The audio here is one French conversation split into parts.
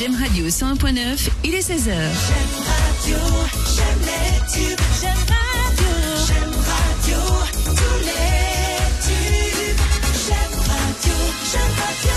J'aime Radio 101.9, il est 16h. J'aime radio, j'aime les tubes, j'aime radio, tous les tubes, j'aime radio, j'aime radio.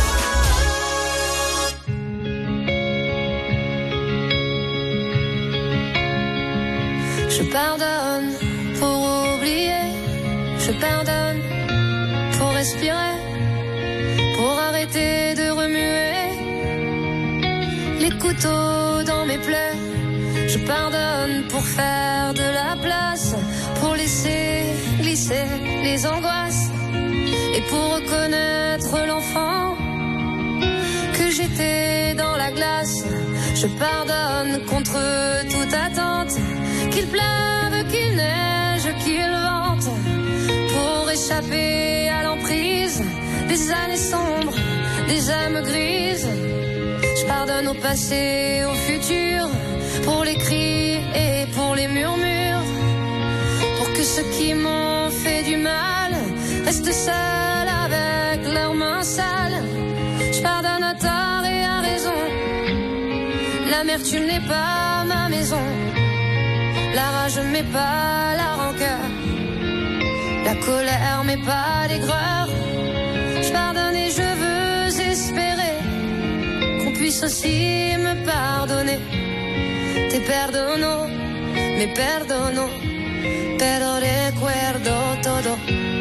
Je pardonne pour oublier, je pardonne pour respirer, pour arrêter de remuer les couteaux dans mes plaies. Je pardonne pour faire de la place, pour laisser glisser les angoisses et pour reconnaître l'enfant que j'étais dans la glace. Je pardonne contre toute attente, qu'il pleuve, qu'il neige, qu'il vente, pour échapper à l'emprise des années sombres, des âmes grises. Je pardonne au passé, au futur, pour les cris et pour les murmures, pour que ceux qui m'ont fait du mal restent seuls avec leurs mains sales. Je pardonne à tort et à raison, l'amertume n'est pas ma maison, la rage m'est pas la rancœur, la colère m'est pas l'aigreur. Je pardonne et je veux espérer qu'on puisse aussi me pardonner. Te perdono, me perdono, pero recuerdo todo.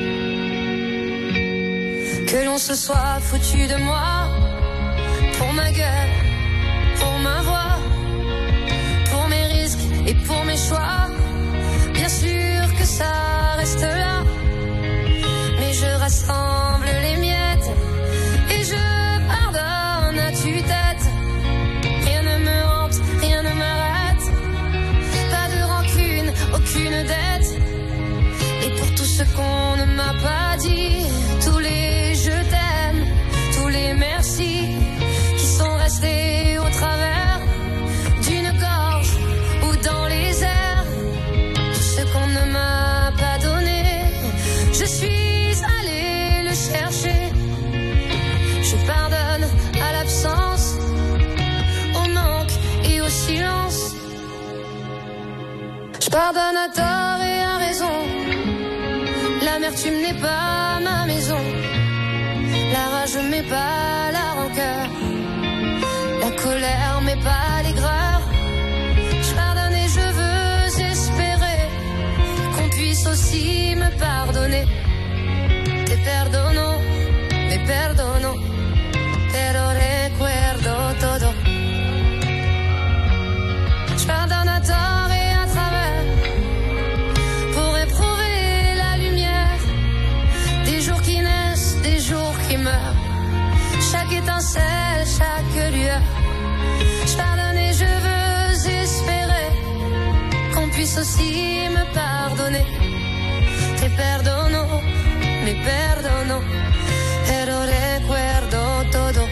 Que l'on se soit foutu de moi, pour ma gueule, pour ma voix, pour mes risques et pour mes choix. Bien sûr que ça reste là, mais je rassemble les miettes et je pardonne à tue-tête. Rien ne me hante, rien ne m'arrête, pas de rancune, aucune dette. Et pour tout ce qu'on ne m'a pas dit, tous les je t'aime, tous les merci qui sont restés au travers d'une gorge ou dans les airs, tout ce qu'on ne m'a pas donné, je suis allée le chercher. Je pardonne à l'absence, au manque et au silence. Je pardonne à tort et à raison, l'amertume n'est pas ma maison, la rage m'est pas la rancœur, la colère m'est pas l'aigreur. Je pardonne et je veux espérer qu'on puisse aussi me pardonner. Te perdono, me perdono, pero recuerdo todo. Je pardonne à tort et à travers, pour éprouver la lumière des jours qui naissent, des jours qui meurent, chaque étincelle, chaque lueur. Je pardonne et je veux espérer qu'on puisse aussi me pardonner. Te perdono, me perdono, pero recuerdo todo.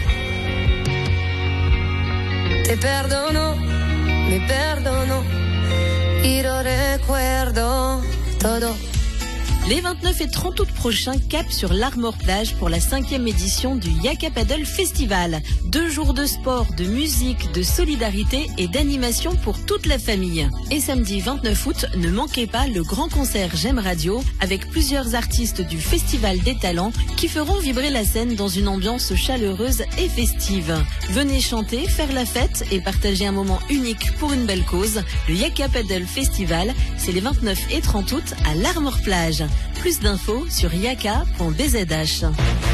Te perdono, me perdono, y lo recuerdo todo. Les 29 et 30 août prochains, cap sur l'Armor Plage pour la 5e édition du Yaka Paddle Festival. 2 jours de sport, de musique, de solidarité et d'animation pour toute la famille. Et samedi 29 août, ne manquez pas le grand concert J'aime Radio avec plusieurs artistes du Festival des Talents qui feront vibrer la scène dans une ambiance chaleureuse et festive. Venez chanter, faire la fête et partager un moment unique pour une belle cause. Le Yaka Paddle Festival, c'est les 29 et 30 août à l'Armor Plage. Plus d'infos sur yaka.bzh.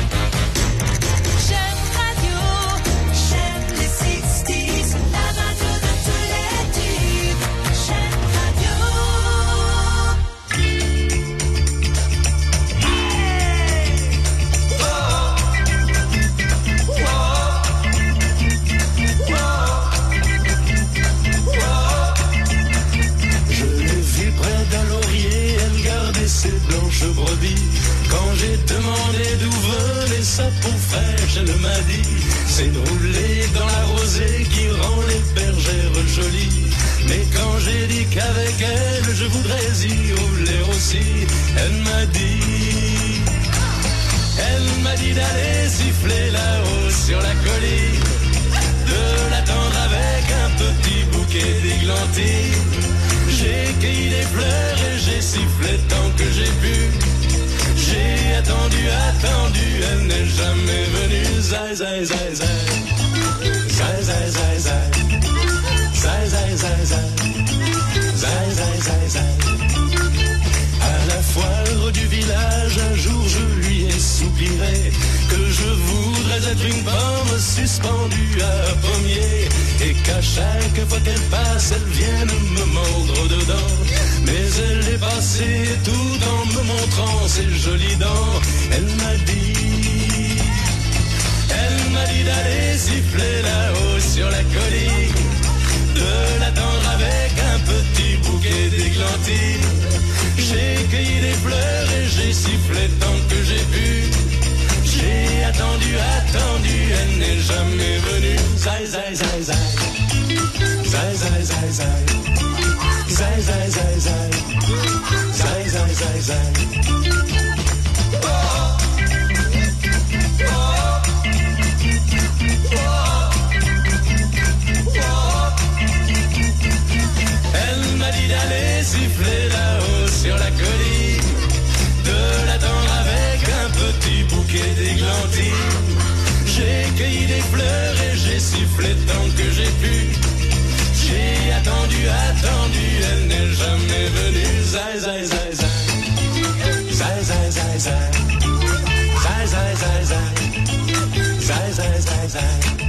Quand j'ai demandé d'où venait sa peau fraîche, elle m'a dit c'est de rouler dans la rosée qui rend les bergères jolies. Mais quand j'ai dit qu'avec elle je voudrais y rouler aussi, elle m'a dit d'aller siffler là-haut sur la colline. de l'attendre avec un petit bouquet d'églantines. J'ai cueilli des fleurs et j'ai sifflé tant que j'ai pu. J'ai attendu, elle n'est jamais venue. Zai, zai, zai, zai. Zai, zai, zai, zai. Zai, zai, zai, zai. Zai, zai, zai, zai. À la foire du village, un jour je lui ai soupiré que je voudrais être une pomme suspendue à un pommier et qu'à chaque fois qu'elle passe, elle vienne me mordre dedans. Mais elle est passée tout en me montrant ses jolies dents. Elle m'a dit d'aller siffler là-haut sur la colline, de l'attendre avec un petit bouquet d'églantines. J'ai cueilli des fleurs et j'ai sifflé tant que j'ai pu. J'ai attendu, elle n'est jamais venue. Zai, zai, zai, zai. Zai, zai, zai, zai. Zai, zai, zai, zai. Zai, zai, zai, zai. Elle m'a dit d'aller siffler là-haut sur la colline, de l'attendre avec un petit bouquet d'églantines. J'ai cueilli des fleurs et j'ai sifflé tant que j'ai pu. J'ai attendu, elle n'est jamais venue. Zai, zai, zai, zai. Zai, zai, zai, zai. Zai, zai, zai, zai. Zai, zai, zai, zai.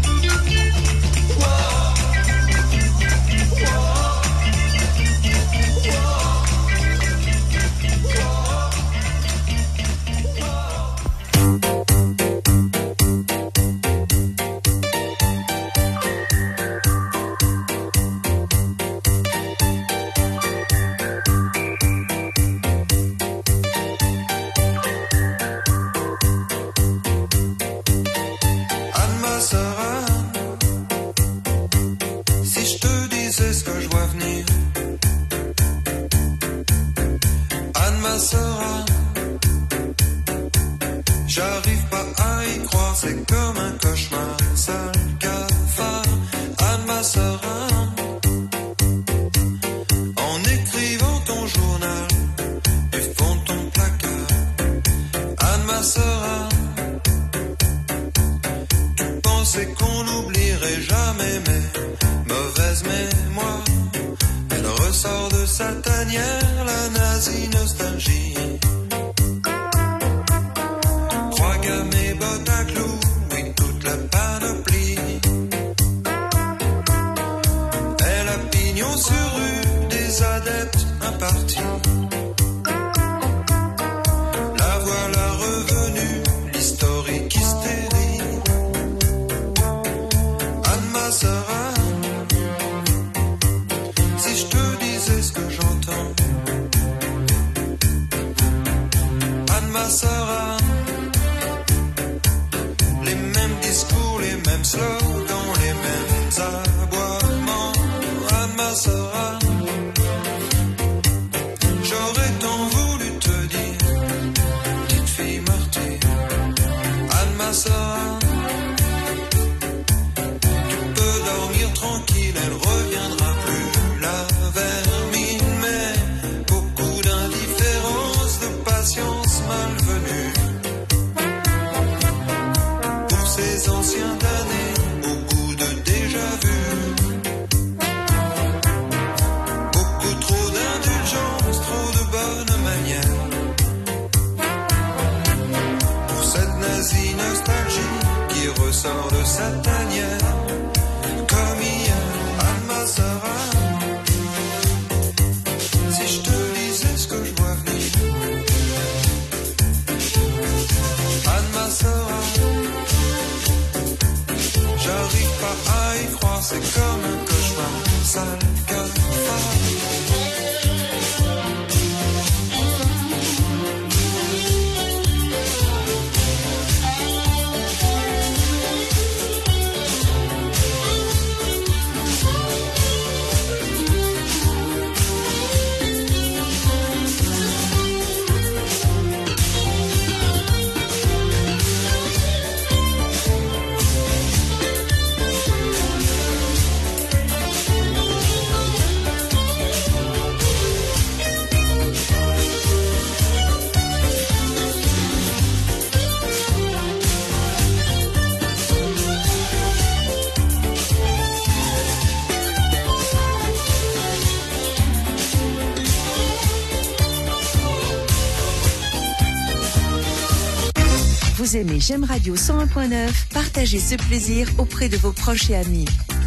Vous aimez J'aime Radio 101.9? Partagez ce plaisir auprès de vos proches et amis.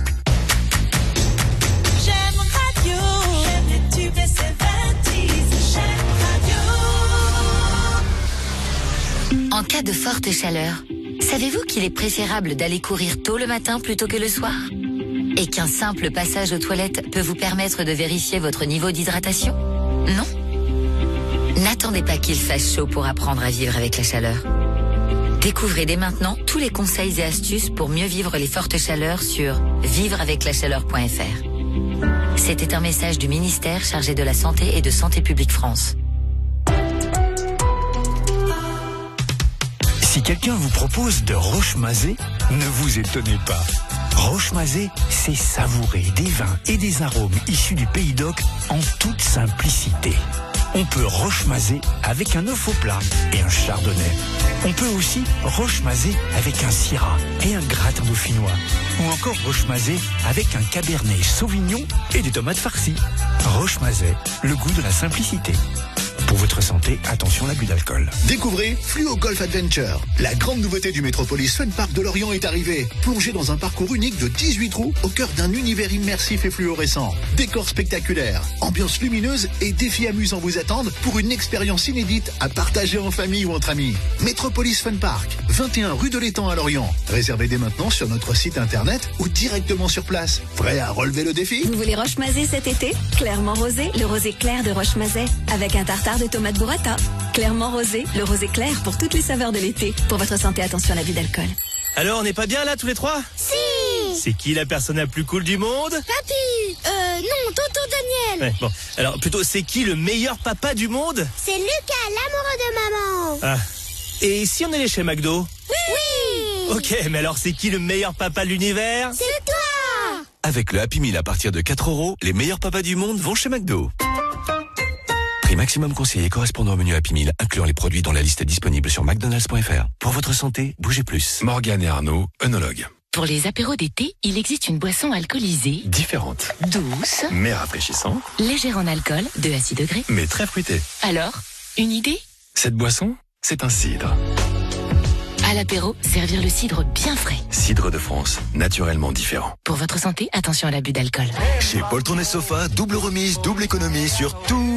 J'aime Radio, j'aime les tubes et ses 20s, j'aime Radio. En cas de forte chaleur, savez-vous qu'il est préférable d'aller courir tôt le matin plutôt que le soir? Et qu'un simple passage aux toilettes peut vous permettre de vérifier votre niveau d'hydratation? Non? N'attendez pas qu'il fasse chaud pour apprendre à vivre avec la chaleur. Découvrez dès maintenant tous les conseils et astuces pour mieux vivre les fortes chaleurs sur vivreaveclachaleur.fr. C'était un message du ministère chargé de la Santé et de Santé publique France. Si quelqu'un vous propose de roche-mazé, ne vous étonnez pas. Roche-mazé, c'est savourer des vins et des arômes issus du Pays d'Oc en toute simplicité. On peut roche-mazé avec un œuf au plat et un chardonnay. On peut aussi roche-mazé avec un syrah et un gratin dauphinois. Ou encore roche-mazé avec un cabernet sauvignon et des tomates farcies. Roche-mazé, le goût de la simplicité. Pour votre santé, attention à l'abus d'alcool. Découvrez Fluo Golf Adventure. La grande nouveauté du Metropolis Fun Park de Lorient est arrivée. Plongez dans un parcours unique de 18 trous au cœur d'un univers immersif et fluorescent. Décors spectaculaires, ambiance lumineuse et défis amusants vous attendent pour une expérience inédite à partager en famille ou entre amis. Metropolis Fun Park, 21 rue de l'Étang à Lorient. Réservez dès maintenant sur notre site internet ou directement sur place. Prêt à relever le défi? Vous voulez Roche-Mazé cet été? Clairement rosé, le rosé clair de Roche-Mazé, avec un tartare de tomates burrata. Clairement rosé, le rosé clair pour toutes les saveurs de l'été. Pour votre santé, attention à l'abus d'alcool. Alors, on n'est pas bien là tous les trois? Si! C'est qui la personne la plus cool du monde? Papy! Non, Tonton Daniel! Ouais, bon. Alors, plutôt, c'est qui le meilleur papa du monde? C'est Lucas, l'amoureux de maman! Ah. Et si on allait chez McDo? Oui! Ok, mais alors c'est qui le meilleur papa de l'univers? C'est toi! Avec le Happy Meal à partir de 4 €, les meilleurs papas du monde vont chez McDo. Prix maximum conseillé correspondant au menu Happy Meal, incluant les produits dont la liste est disponible sur McDonald's.fr. Pour votre santé, bougez plus. Morgane et Arnaud, œnologues. Pour les apéros d'été, il existe une boisson alcoolisée, Différente, douce, mais rafraîchissante, légère en alcool, 2 à 6 degrés. mais très fruitée. Alors, une idée? Cette boisson, c'est un cidre. À l'apéro, servir le cidre bien frais. Cidre de France, naturellement différent. Pour votre santé, attention à l'abus d'alcool. Chez Poltron et Sofa, double remise, double économie sur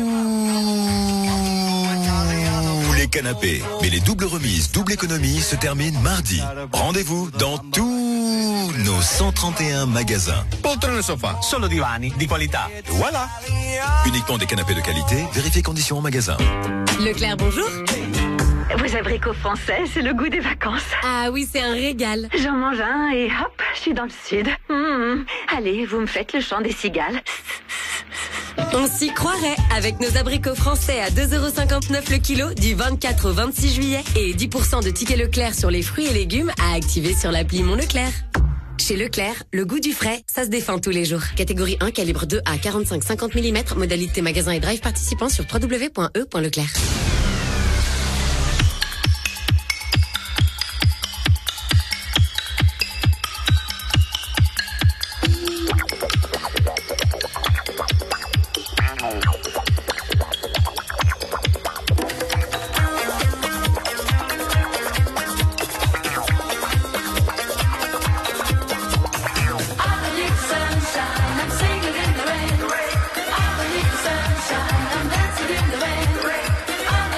tous les canapés. Mais les doubles remises, double économie se terminent mardi. Rendez-vous dans tous nos 131 magasins. Poltron e Sofa, solo divani di qualità. Voilà. Uniquement des canapés de qualité, vérifiez conditions en magasin. Leclerc, bonjour. Vos abricots français, c'est le goût des vacances. Ah oui, c'est un régal. J'en mange un et hop, je suis dans le sud. Allez, vous me faites le chant des cigales. On s'y croirait avec nos abricots français à 2,59 € le kilo du 24 au 26 juillet et 10% de tickets Leclerc sur les fruits et légumes à activer sur l'appli Mon Leclerc. Chez Leclerc, le goût du frais, ça se défend tous les jours. Catégorie 1, calibre 2 à 45-50 mm, modalité magasin et drive participant sur www.e.leclerc. Sunshine, I'm dancing in the rain.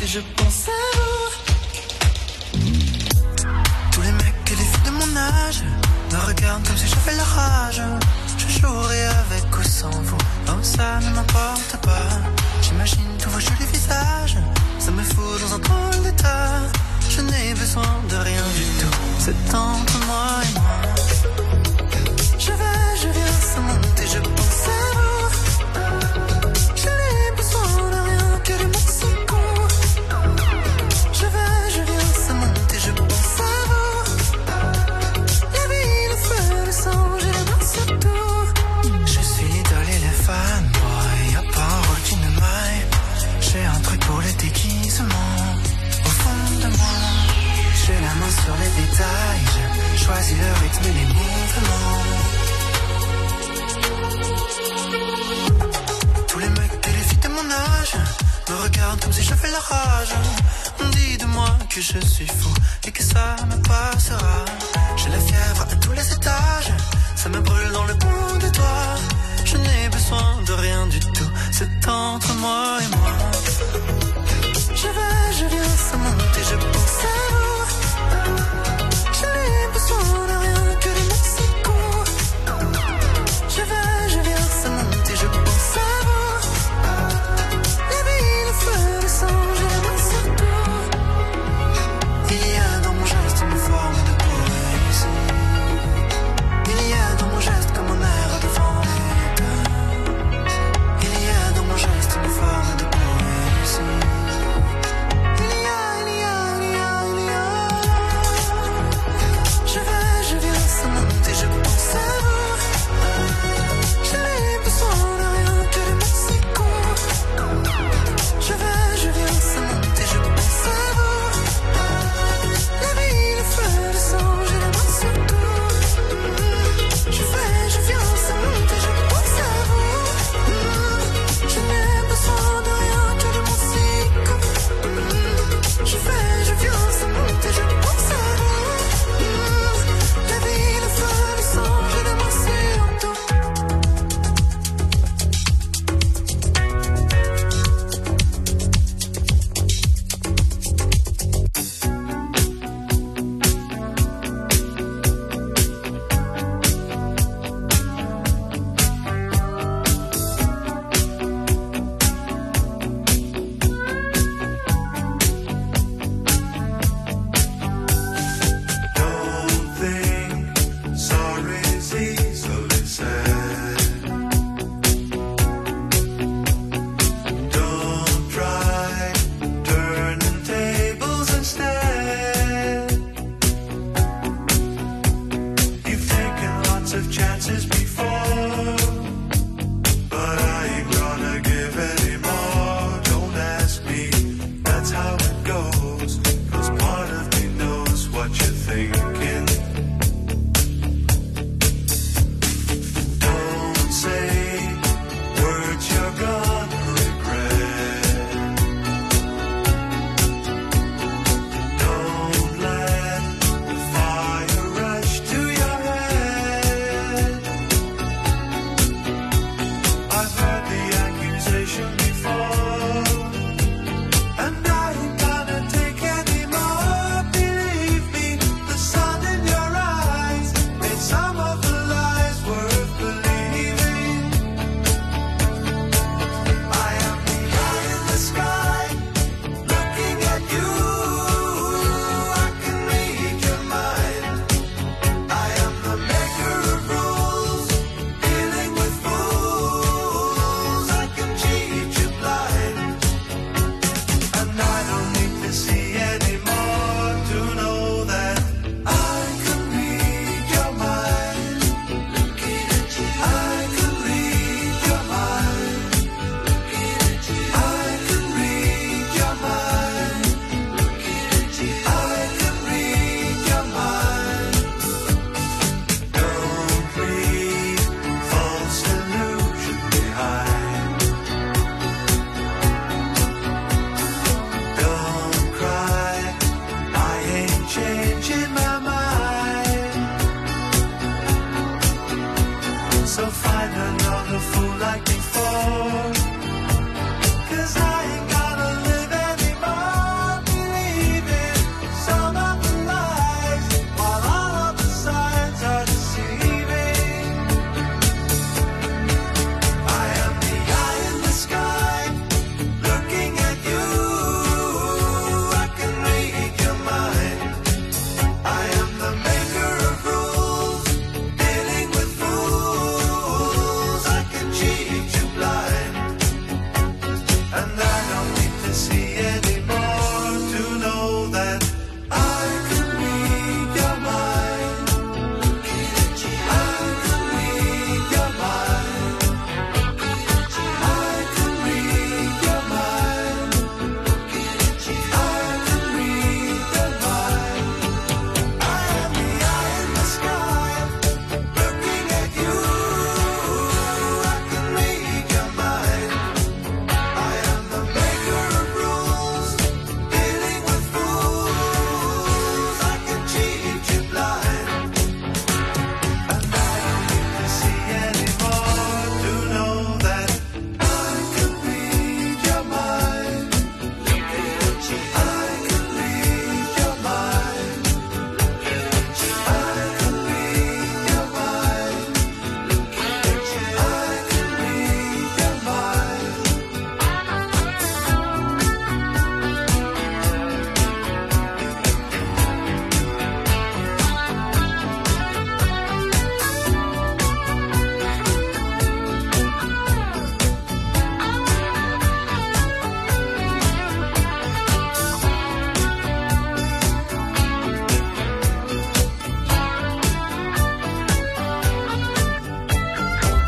et je pense à vous. Tous les mecs et les filles de mon âge me regardent comme si j'avais la rage. Je jouerai avec ou sans vous, oh ça ne m'importe pas. J'imagine tous vos jolis visages, ça me fout dans un drôle d'état. Je n'ai besoin de rien du tout, c'est entre moi et moi. Je vais, je viens, ça monte et je pense à vous. Je n'ai besoin de rien que de mon secours. Je vais, je viens, ça monte et je pense à vous. La vie, le feu, le sang, j'ai la main sur tout. Je suis l'idole et le fanboy, y'a pas un rôle qui ne m'aille. J'ai un truc pour les déguisements, au fond de moi. J'ai la main sur les détails, je choisis le rythme et les mouvements. Tous les mecs et les filles de mon âge me regardent comme si j'avais la rage. On dit de moi que je suis fou et que ça me passera. J'ai la fièvre à tous les étages, ça me brûle dans le bout des doigts. Je n'ai besoin de rien du tout, c'est entre moi et moi. Je vais, je viens, ça monte et je pense à vous. Je n'ai besoin de rien que de mon secours. Je vais, je viens, ça monte et je pense à vous. La vie, le feu, le sang, j'ai la main sur tout. Il y a dans mon geste une forme de poésie. Il y a dans mon geste comme un air devant l'état. Il y a dans mon geste une forme de poésie. Je vais, je viens, ça monte et je pense à vous. Je n'ai besoin de rien que de mon secours. Je vais, je viens, ça monte et je pense à vous. La vie, le feu, le sang, j'ai la main sur tout. Je vais, je viens, ça monte et je pense à vous. Je n'ai besoin de rien que de mon secours. Je vais, je viens, ça monte et je pense à vous. La vie, le feu, le sang, j'ai la main sur tout. Don't think sorry's easily said. Don't try turning tables instead. You've taken lots of chances before, but I ain't gonna give any more. Don't ask me, that's how it goes. 'Cause part of me knows what you're thinking. Don't say words you're gonna regret. Don't let the fire rush to your head. I've heard the accusation before, and I ain't gonna take any more. Believe me, the sun in your eyes made some of the lies worth believing. I am the eye in the sky, looking at you. I can read your mind. I am the maker of rules, dealing with fools. I can cheat you blind, and I don't need to see anymore to know that I can read your mind. I can read your mind. I can read your mind. I can read your mind. Don't read false illusion behind. Don't cry, I ain't changing my mind. So find another fool like before, 'cause I ain't gonna live anymore.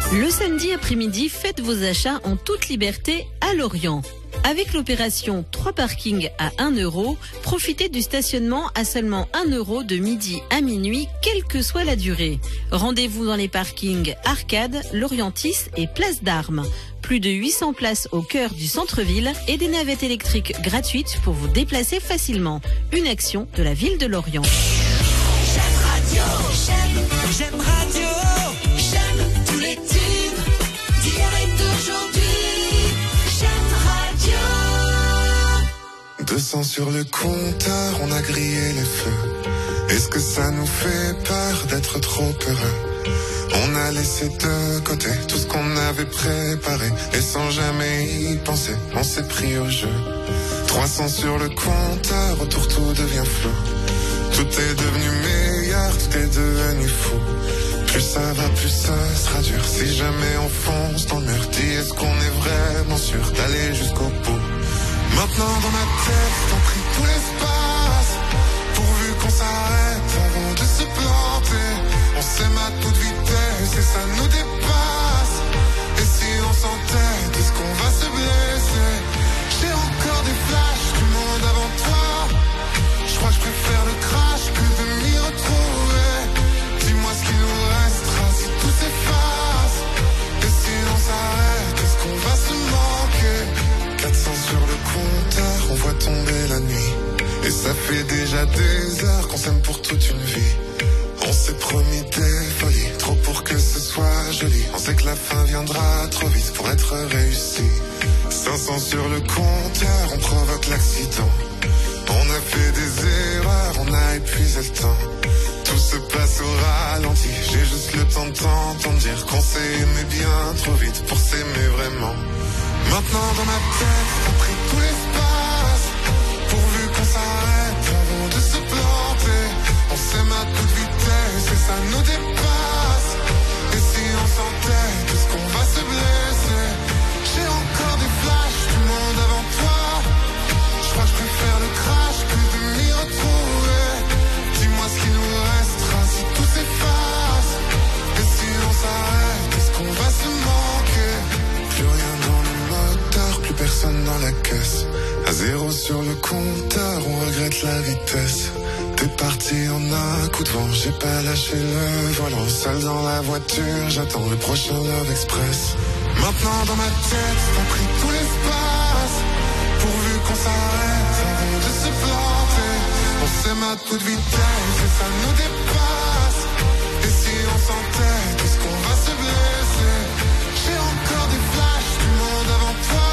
Le samedi après-midi, faites vos achats en toute liberté à Lorient. Avec l'opération 3 parkings à 1 €, profitez du stationnement à seulement 1 € de midi à minuit, quelle que soit la durée. Rendez-vous dans les parkings Arcade, Lorientis et Place d'Armes. Plus de 800 places au cœur du centre-ville et des navettes électriques gratuites pour vous déplacer facilement. Une action de la ville de Lorient. J'aime radio, j'aime radio, j'aime tous les tubes d'hier et d'aujourd'hui. J'aime radio. 200 sur le compteur, on a grillé les feux. Est-ce que ça nous fait peur d'être trop heureux? On a laissé de côté tout ce qu'on avait préparé et sans jamais y penser, on s'est pris au jeu. 300 sur le compteur, autour tout devient flou. Tout est devenu meilleur, tout est devenu fou. Plus ça va, plus ça sera dur. Si jamais on fonce dans le mur, dis est-ce qu'on est vraiment sûr d'aller jusqu'au bout? Maintenant dans ma tête, on prie tout l'espace, pourvu qu'on s'arrête avant de se planter. On s'aime à toute vitesse et ça nous dépasse. Et si on s'entête, est-ce qu'on va se blesser? J'ai encore des flashs du monde avant toi. Je crois que je préfère le crash que de m'y retrouver. Dis-moi ce qu'il nous restera si tout s'efface. Et si on s'arrête, est-ce qu'on va se manquer? 400 sur le compteur, on voit tomber la nuit. Et ça fait déjà des heures qu'on s'aime pour toute une vie. On s'est promis des folies, trop pour que ce soit joli. On sait que la fin viendra trop vite pour être réussi. 500 sur le compteur, on provoque l'accident. On a fait des erreurs, on a épuisé le temps. Tout se passe au ralenti, j'ai juste le temps de t'entendre dire qu'on s'est aimé bien trop vite pour s'aimer vraiment. Maintenant dans ma tête, on pris tout l'espace, pourvu qu'on s'arrête avant de se planter. On s'aime à toute vitesse et ça nous dépasse. Et si on s'entête, est-ce qu'on va se blesser? J'ai encore des flashs du monde avant toi. Je crois que je préfère le crash que de m'y retrouver. Dis-moi ce qu'il nous restera si tout s'efface. Et si on s'arrête, est-ce qu'on va se manquer? Plus rien dans le moteur, plus personne dans la caisse. À 0 sur le compteur, on regrette la vitesse. T'es parti en un coup de vent, j'ai pas lâché le volant. Seul dans la voiture, j'attends le prochain Love Express. Maintenant dans ma tête, on pris tout l'espace, pourvu qu'on s'arrête avant de se planter. On s'aime à toute vitesse et ça nous dépasse. Et si on s'entête, est-ce qu'on va se blesser? J'ai encore des flashs du monde avant toi.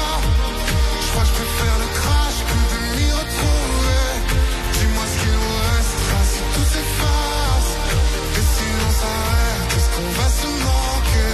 Je crois que je préfère le crash que de m'y retrouver. Dis-moi ce qu'il nous restera si tout s'efface. Et si on s'arrête, est-ce qu'on va se manquer?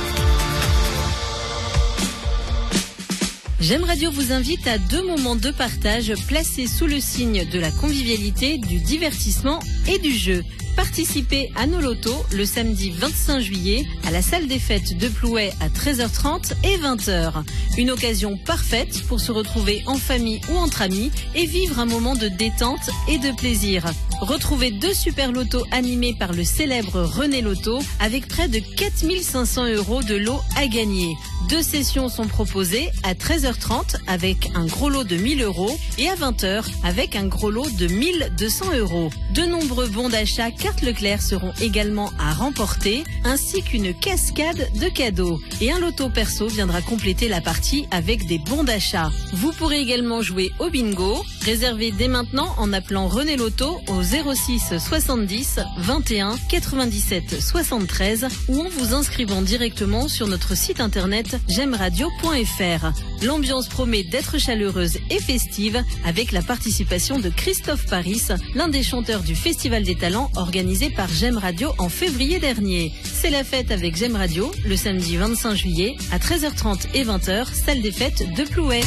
J'aime Radio vous invite à 2 moments de partage placés sous le signe de la convivialité, du divertissement et du jeu. Participez à nos lotos le samedi 25 juillet à la salle des fêtes de Plouay à 13h30 et 20h. Une occasion parfaite pour se retrouver en famille ou entre amis et vivre un moment de détente et de plaisir. Retrouvez 2 super lotos animés par le célèbre René Loto avec près de 4500 € de lots à gagner. 2 sessions sont proposées à 13h30 avec un gros lot de 1000 € et à 20h avec un gros lot de 1200 €. De nombreux bons d'achat carte Leclerc seront également à remporter, ainsi qu'une cascade de cadeaux. Et un loto perso viendra compléter la partie avec des bons d'achat. Vous pourrez également jouer au bingo. Réservez dès maintenant en appelant René Loto au 06 70 21 97 73 ou en vous inscrivant directement sur notre site internet j'aimeradio.fr. L'ambiance promet d'être chaleureuse et festive avec la participation de Christophe Paris, l'un des chanteurs du Festival des Talents organisé par J'aime Radio en février dernier. C'est la fête avec J'aime Radio le samedi 25 juillet à 13h30 et 20h, salle des fêtes de Plouay.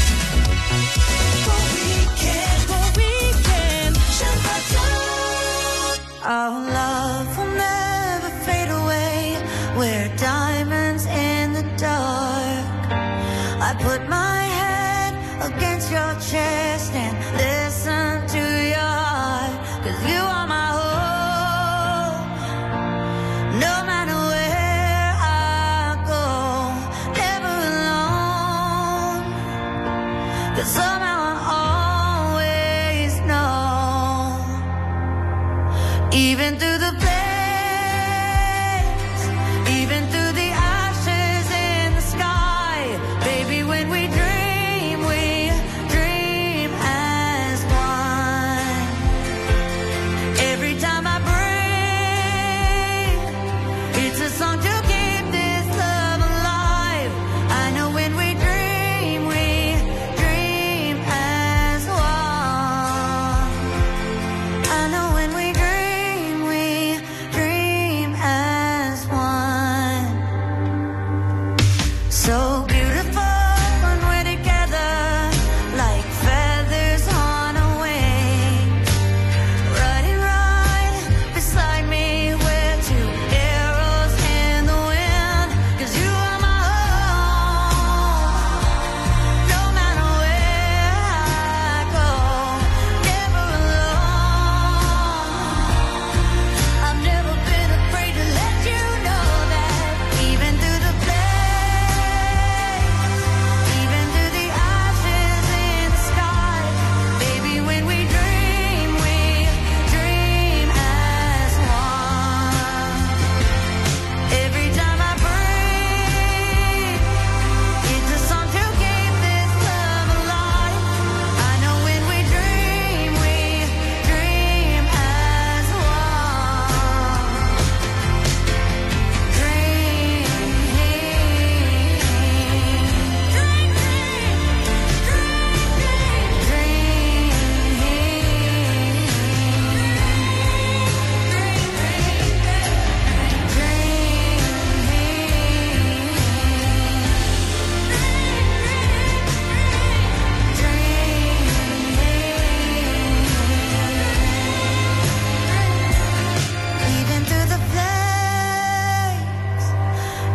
Our love will never fade away. We're diamonds in the dark. I put my head against your chest and listen to your heart. 'Cause you are my hope. No matter where I go,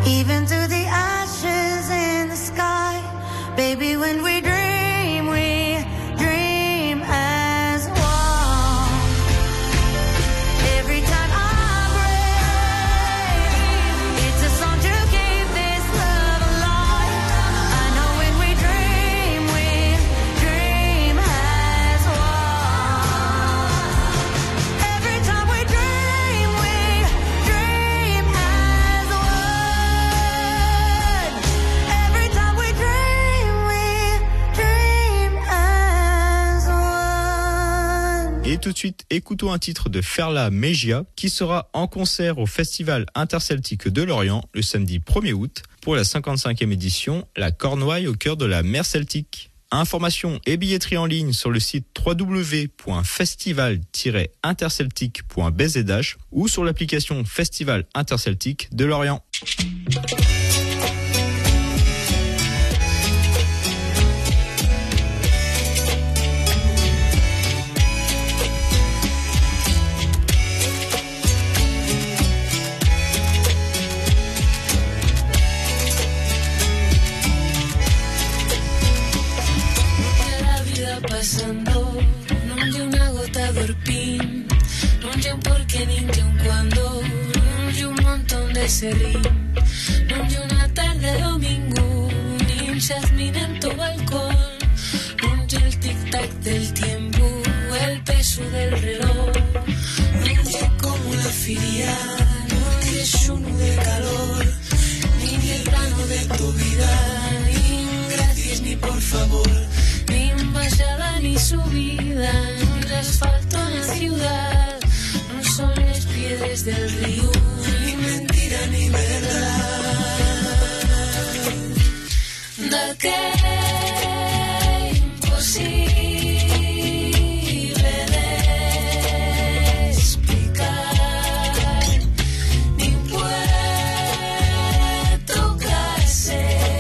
even through the ashes in the sky. Baby, when we dream as one. Every time I breathe, it's a song to keep this love alive. I know when we dream as one. Every time we dream as one. Every time we dream as one. Et tout de suite, écoutons un titre de Ferla Mejia qui sera en concert au Festival Interceltique de Lorient le samedi 1er août pour la 55e édition, la Cornouaille au cœur de la mer Celtique. Informations et billetterie en ligne sur le site www.festival-interceltique.bzh ou sur l'application Festival Interceltique de Lorient. Passando, non c'è una gota d'orpin, non c'è un porqué ni c'è un quando, non c'è un montón de serrín, non c'è una tarde domingo, ni un jazmín en tu balcón, non c'è il tic-tac del tiempo, el peso del reloj, non c'è como la filia, non c'è shuno de calor, ni el plano de tu vida, ni gracias ni por favor. Ni embajada ni subida, ni asfalto en la ciudad, no son las piedras del río, ni mentira ni verdad. ¿De qué imposible de explicar? Ni puede tocarse.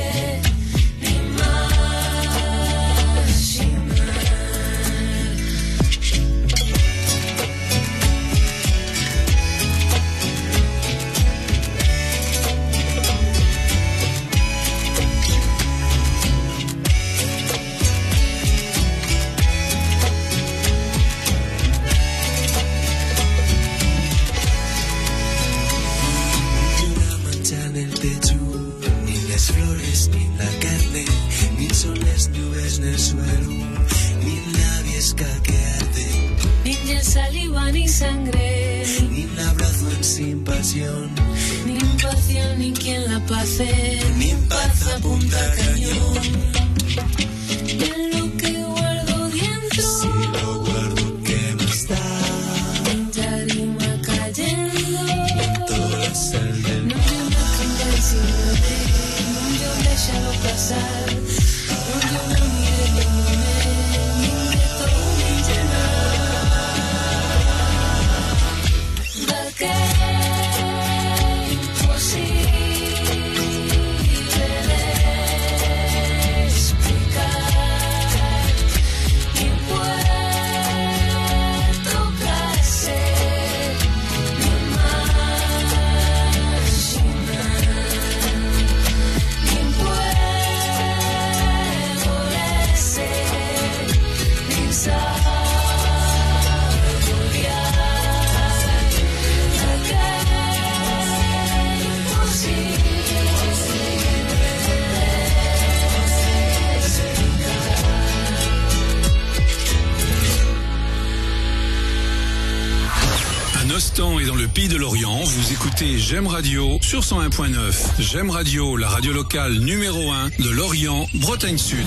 Saliva ni sangre, ni un abrazo sin pasión, ni pasión ni quien la pase, ni paz a punta cañón. En lo que guardo dentro, si lo guardo que no está, en tarima cayendo, toda la sal del no yo no cantar sin de, no yo déjalo pasar, no yo no mire ni de todo ni llenar. Que imposible de explicar, ni puede tocarse, ni imaginar, ni puede olerse, ni saber. Ostan et dans le Pays de Lorient, vous écoutez J'aime Radio sur 101.9. J'aime Radio, la radio locale numéro 1 de Lorient, Bretagne Sud.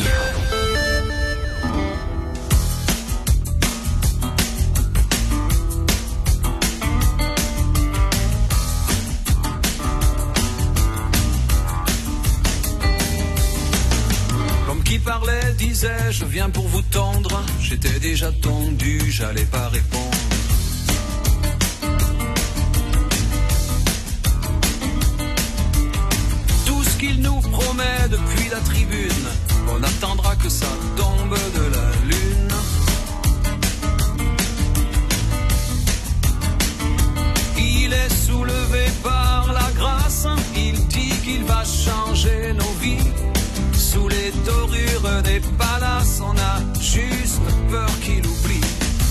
Comme qui parlait, disait, je viens pour vous tendre. J'étais déjà tendu, j'allais pas répondre. Qu'il nous promet depuis la tribune, on attendra que ça tombe de la lune. Il est soulevé par la grâce, il dit qu'il face, on a juste peur qu'il oublie.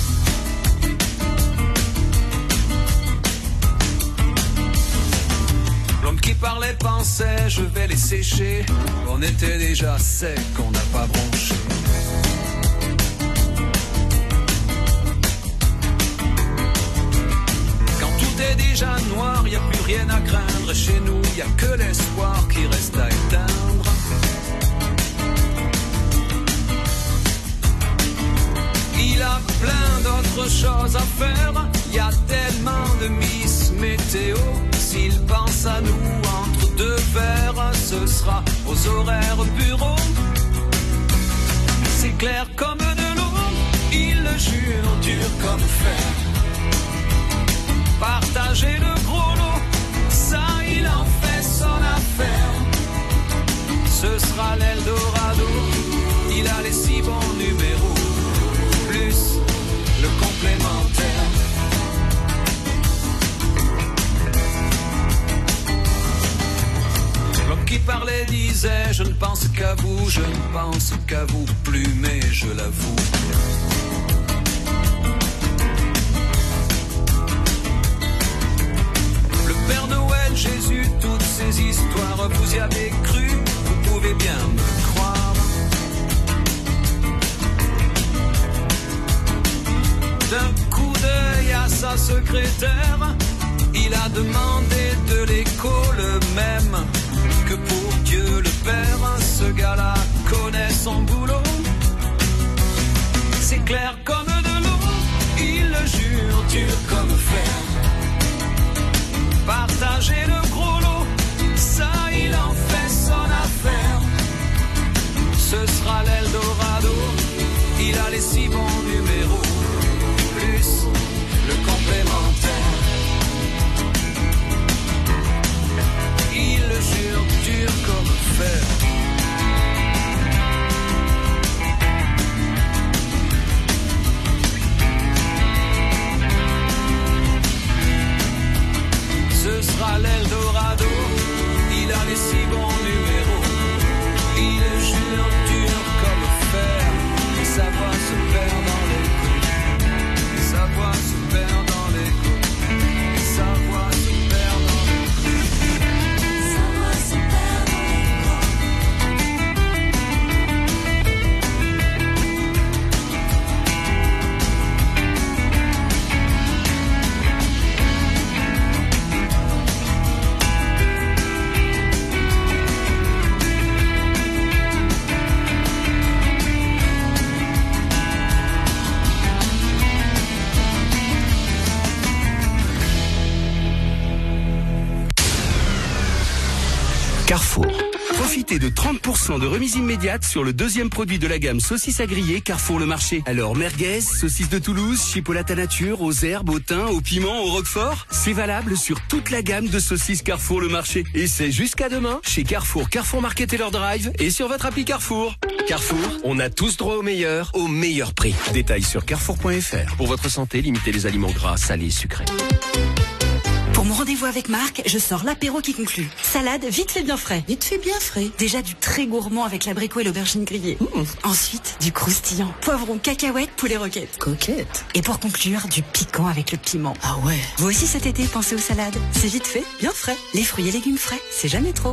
L'homme qui parlait pensait, je vais les sécher. On était déjà sec, on n'a pas bronché. Quand tout est déjà noir, y a plus rien à craindre. Chez nous, y a que l'espoir qui reste à éteindre. Il a plein d'autres choses à faire. Y a tellement de Miss Météo. S'il pense à nous entre deux verres, ce sera aux horaires bureau. C'est clair comme de l'eau, il le jure, dur comme fer. Partager le gros lot, ça il en fait son affaire. Ce sera l'Eldorado, il a les 6 bons numéros, plus le complémentaire. L'homme qui parlait disait, je ne pense qu'à vous, je ne pense qu'à vous plus, mais je l'avoue. Le Père Noël, Jésus, toutes ces histoires, vous y avez cru, vous pouvez bien me croire. D'un coup d'œil à sa secrétaire, il a demandé de l'écho le même que pour Dieu le Père. Ce gars-là connaît son boulot. C'est clair comme de l'eau, il le jure, dur comme fer. Partager le gros lot, ça il en fait son affaire. Ce sera l'Eldorado, il a les 6 bons numéros, plus le complémentaire. Il le jure, dur comme fer. Ce sera l'Eldorado, il a les 6 bons numéros. Il le jure, dur comme fer. Et sa voix se perd dans l'écho. Sa voix se perd dans l'écho. Sa voix se perd dans l'écho. Sa voix se perd dans Carrefour. Profitez de 30% de remise immédiate sur le deuxième produit de la gamme saucisses à griller Carrefour le Marché. Alors merguez, saucisses de Toulouse, chipolata nature, aux herbes, au thym, au piment, au roquefort. C'est valable sur toute la gamme de saucisses Carrefour le Marché. Et c'est jusqu'à demain chez Carrefour, Carrefour Market et leur drive et sur votre appli Carrefour. Carrefour, on a tous droit au meilleur prix. Détails sur carrefour.fr. Pour votre santé, limitez les aliments gras, salés, sucrés. Pour mon rendez-vous avec Marc, je sors l'apéro qui conclut. Salade vite fait bien frais. Vite fait bien frais. Déjà du très gourmand avec l'abricot et l'aubergine grillée. Ensuite, du croustillant. Poivron, cacahuètes, poulet roquette. Coquette. Et pour conclure, du piquant avec le piment. Ah ouais. Vous aussi cet été, pensez aux salades. C'est vite fait, bien frais. Les fruits et légumes frais, c'est jamais trop.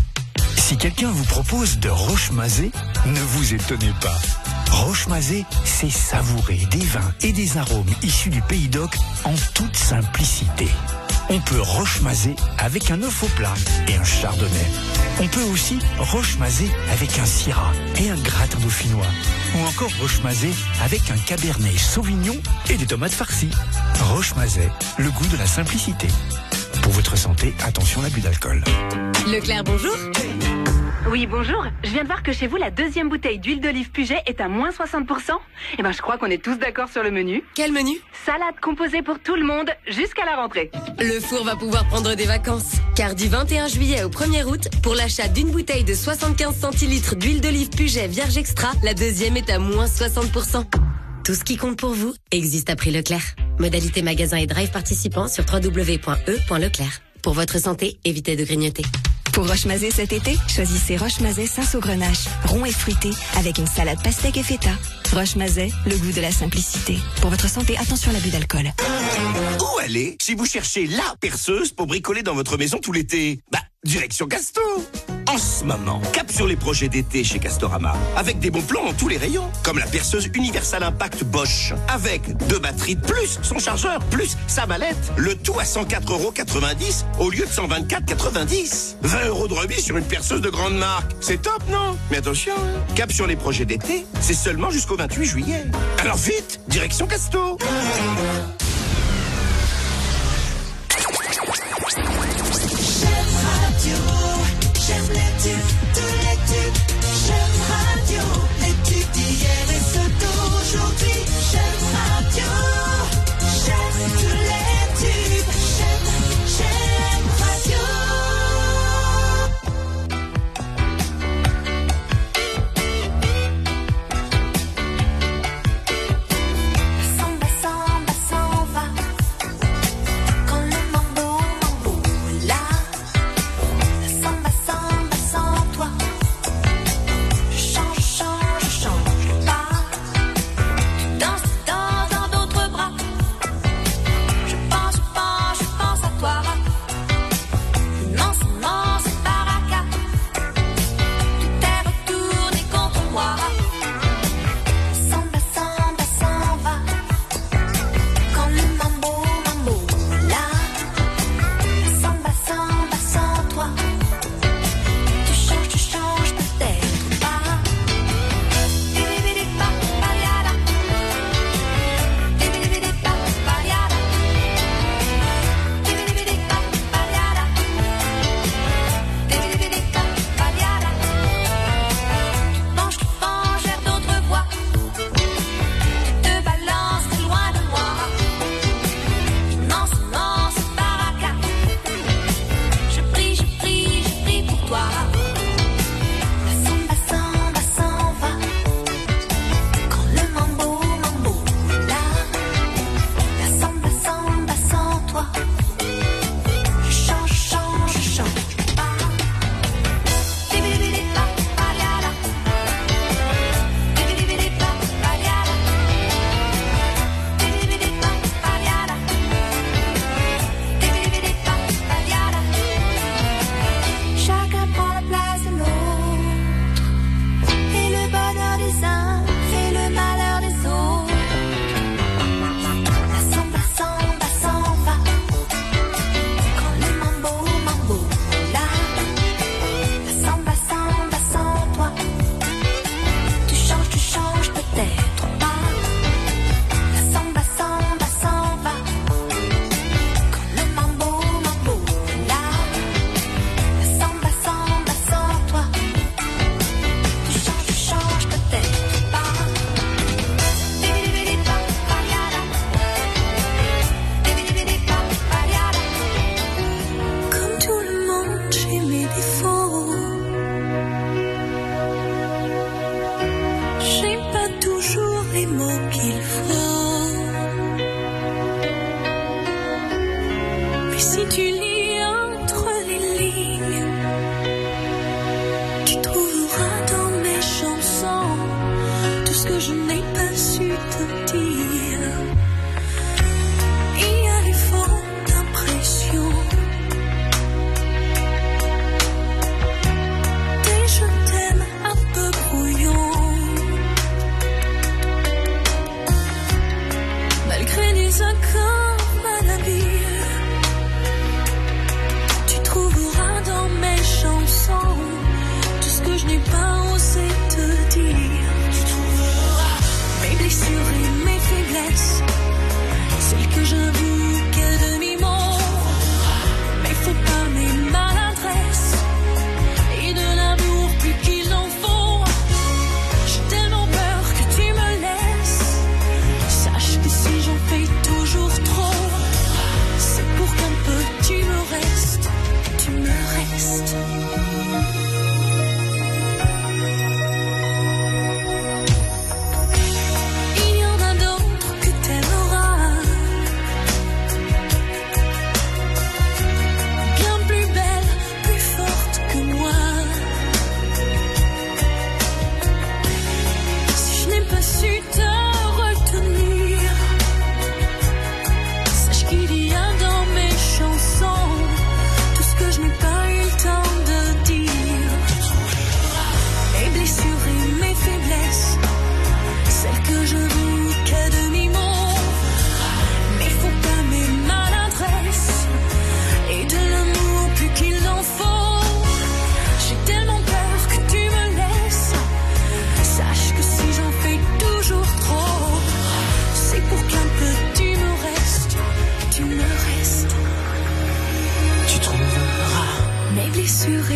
Si quelqu'un vous propose de Roche-Mazé, ne vous étonnez pas. Roche-Mazé, c'est savourer des vins et des arômes issus du Pays d'Oc en toute simplicité. On peut Roche-Mazé avec un œuf au plat et un chardonnay. On peut aussi Roche-Mazé avec un syrah et un gratin dauphinois. Ou encore Roche-Mazé avec un cabernet sauvignon et des tomates farcies. Roche-Mazé, le goût de la simplicité. Pour votre santé, attention à l'abus d'alcool. Leclerc, bonjour. Oui, bonjour. Je viens de voir que chez vous, la deuxième bouteille d'huile d'olive Puget est à moins 60%. Eh ben, je crois qu'on est tous d'accord sur le menu. Quel menu? Salade composée pour tout le monde jusqu'à la rentrée. Le four va pouvoir prendre des vacances. Car du 21 juillet au 1er août, pour l'achat d'une bouteille de 75 centilitres d'huile d'olive Puget Vierge Extra, la deuxième est à moins 60%. Tout ce qui compte pour vous existe à prix Leclerc. Modalité magasin et drive participants sur www.e.leclerc. Pour votre santé, évitez de grignoter. Pour Roche-Mazet cet été, choisissez Roche-Mazet Saint-Saugrenache, rond et fruité, avec une salade pastèque et feta. Roche-Mazet, le goût de la simplicité. Pour votre santé, attention à l'abus d'alcool. Où aller si vous cherchez la perceuse pour bricoler dans votre maison tout l'été? Direction Casto. En ce moment, cap sur les projets d'été chez Castorama, avec des bons plans dans tous les rayons, comme la perceuse Universal Impact Bosch, avec 2 batteries de plus, son chargeur, plus sa mallette, le tout à 104,90 € au lieu de 124,90 €. 20 € de remise sur une perceuse de grande marque. C'est top, non? Mais attention, cap sur les projets d'été, c'est seulement jusqu'au 28 juillet. Alors vite, direction Casto. J'aime les tubes, tous les tubes. J'aime radio, les tubes d'hier et ceux d'aujourd'hui. J'aime radio, j'aime tous les tubes. J'aime radio. Samba, samba, samba. Quand le mambo est là. Samba, samba, sans toi.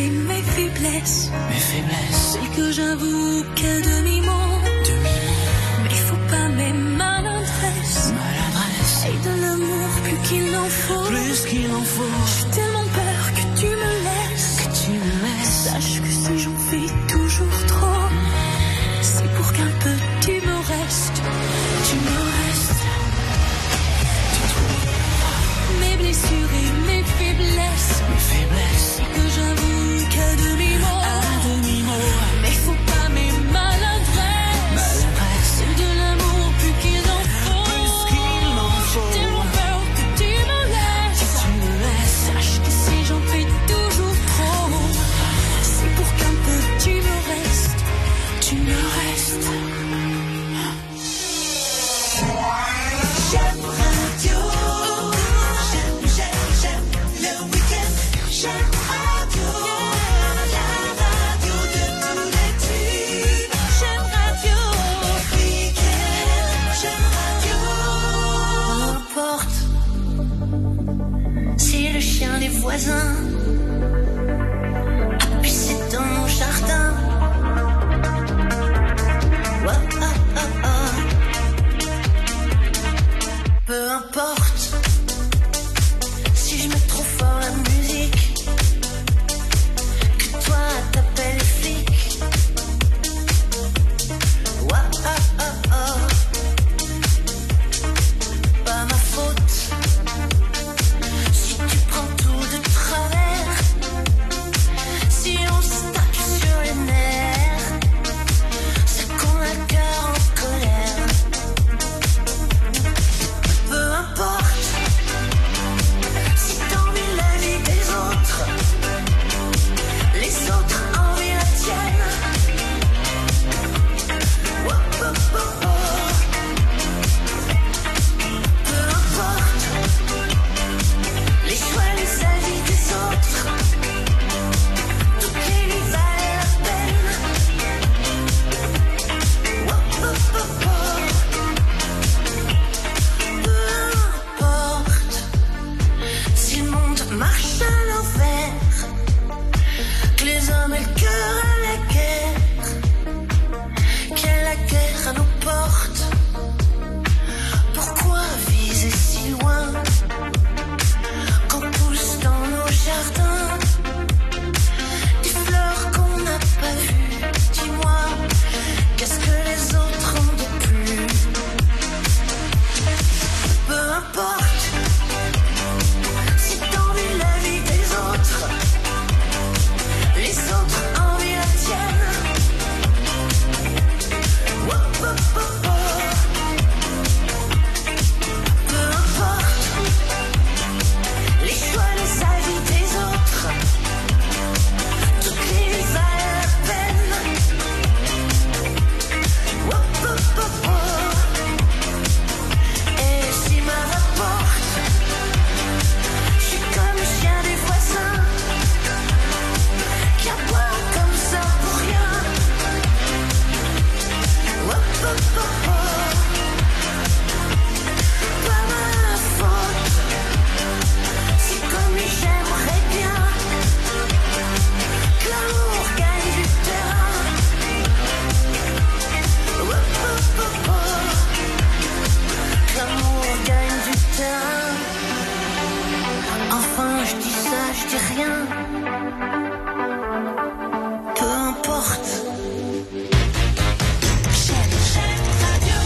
mes faiblesses. C'est que j'avoue qu'à demi-mot. Mais faut pas mes maladresses. Et de l'amour plus qu'il en faut. J'ai tellement peur que tu me laisses. Sache que si j'en fais toujours trop, c'est pour qu'un peu tu me restes. Mes blessures et mes faiblesses. C'est que j'avoue qu'à demi-mot. Mais faut pas mes maladresses. C'est de l'amour plus qu'il en faut. J'ai tellement peur que tu me laisses. Sache que si j'en fais toujours trop, c'est pour qu'un peu tu me restes. J'aime radio. J'aime le week-end. J'aime radio. La radio de tous les tubes. J'aime radio. Week-end. J'aime radio. Peu importe si le chien des voisins a pissé dans mon jardin. Peu importe si je mets trop fort la musique, que toi t'appelles les flics. Pas ma faute si tu prends tout de travers, si on se tape sur les nerfs, c'est qu'on a le cœur en colère. Peu importe si t'envies la vie des autres, les autres envient la tienne. Peu importe les choix, les avis des autres, toutes les vies valent la peine. Peu importe si le monde marche à l'envers, que les hommes aient le cœur à la guerre, qu'il y a la guerre à nos portes. Pourquoi viser si loin qu'on pousse dans nos jardins des fleurs qu'on n'a pas vues? Dis-moi, qu'est-ce que les autres ont de plus? Peu importe si t'envies la vie des autres, les autres envient la tienne. Peu importe les choix, les avis des autres, toutes les vies valent la peine. Et si ma rapporte, je suis comme le chien des voisins qui aboie comme ça pour rien. Pas ma faute si comme lui j'aimerais bien que l'amour gagne du terrain. Que l'amour gagne du terrain. Enfin je dis ça, je dis rien. Peu importe. J'aime radio.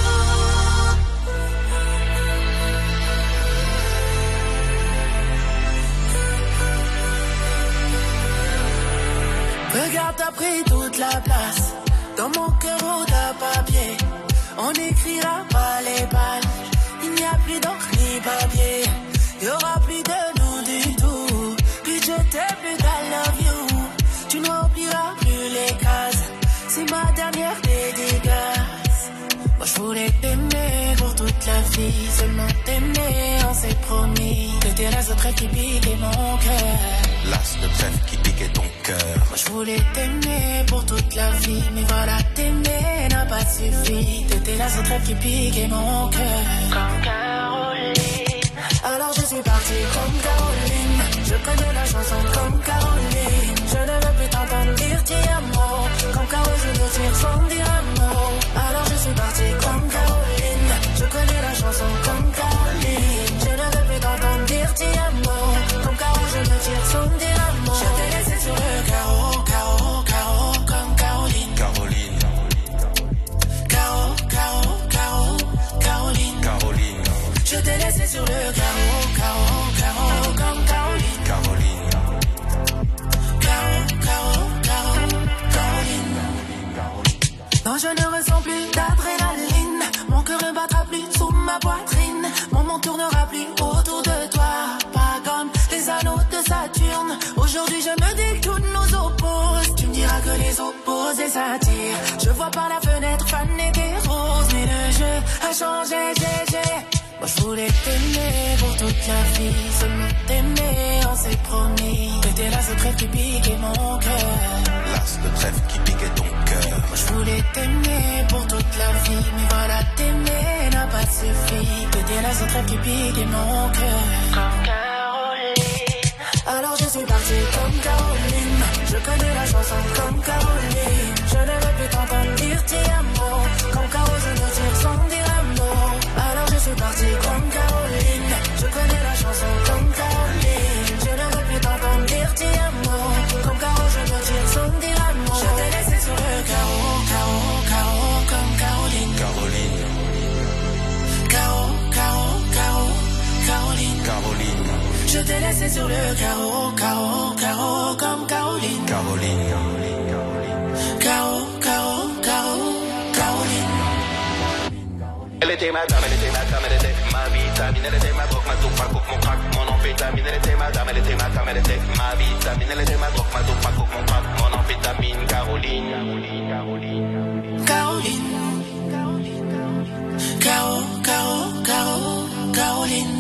Regarde, t'as pris toute la place dans mon cœur au papier. On n'écrira pas les pages. Il n'y a plus d'encre ni papier. Il y aura plus de nous du tout. Plus je t'aime, plus I love you. Tu n'oublieras plus les cases. C'est ma dernière dédicace. Moi je voulais t'aimer pour toute la vie. Seulement t'aimer, on s'est promis. T'étais la seule qui piquait mon cœur. L'as de trèfle qui piquait ton cœur. Moi je voulais t'aimer pour toute la vie. Mais voilà, t'aimer n'a pas suffi. T'étais la seule qui piquait mon cœur. Comme Caroline. Alors je suis partie comme Caroline. Je connais la chanson comme Caroline. Je Non, je ne ressens plus d'adrénaline. Mon cœur ne battra plus sous ma poitrine. Mon monde tournera plus autour de toi. Pas comme les anneaux de Saturne. Aujourd'hui, je me dis que toutes nos opposent. Tu me diras que les opposés s'attirent. Je vois par la fenêtre faner des roses. Mais le jeu a changé, Moi je voulais t'aimer pour toute la vie. Seulement t'aimer, on s'est promis. T'étais là, ce trêve qui piquait mon cœur. Là, ce trêve qui piquait ton cœur. Moi je voulais t'aimer pour toute la vie. Mais voilà, t'aimer n'a pas suffi. T'étais là, ce trêve qui piquait mon cœur. Comme Caroline. Alors je suis partie comme Caroline. Je connais la chanson comme Caroline. Je ne veux plus t'entendre dire ti amo. Comme Caro, je me tire sans dire un mot. Alors je suis partie comme Caroline. Je connais la chanson comme Caroline. Je ne veux plus t'entendre dire ti amo. Comme Caro, je me tire sans dire un mot. Je t'ai laissé sur le carreau, comme Caroline. Caroline. Je t'ai laissé sur le carreau, comme Caroline. Caroline. Elle était ma dame, elle était ma vitamine, elle était ma drogue, ma dope, ma coke, mon crack, mon amphétamine. Elle était ma dame, elle était ma femme, elle était ma vitamine, elle était ma drogue, ma dope, ma coke, mon crack, mon amphétamine. Caroline. Caroline.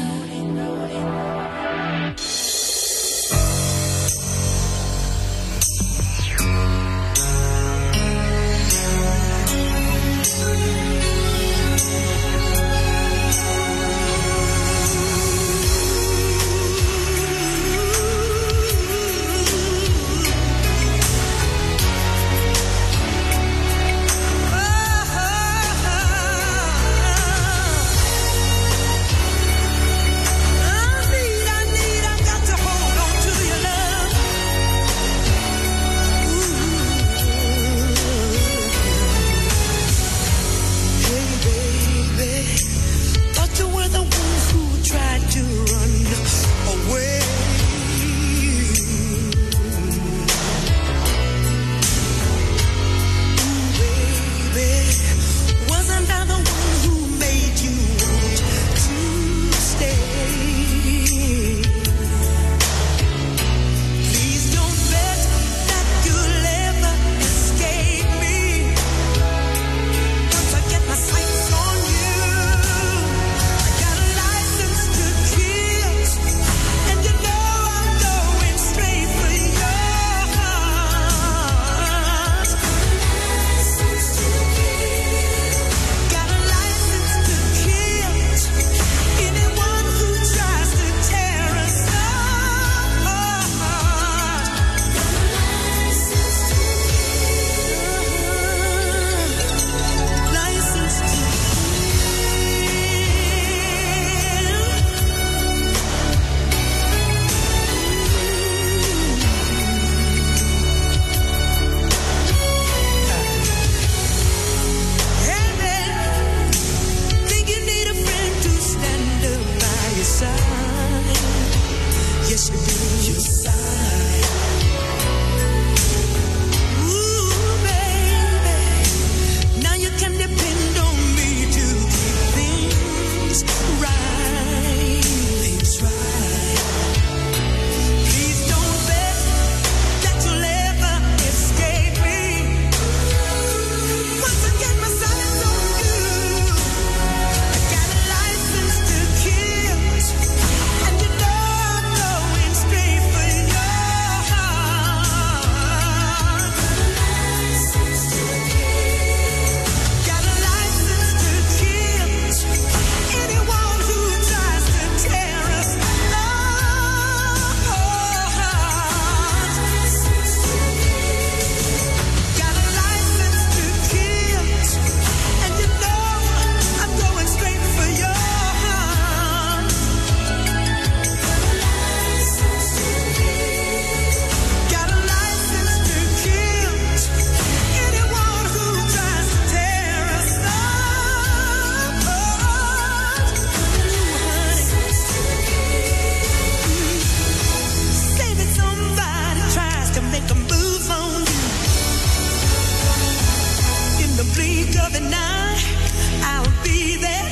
of the night, I'll be there.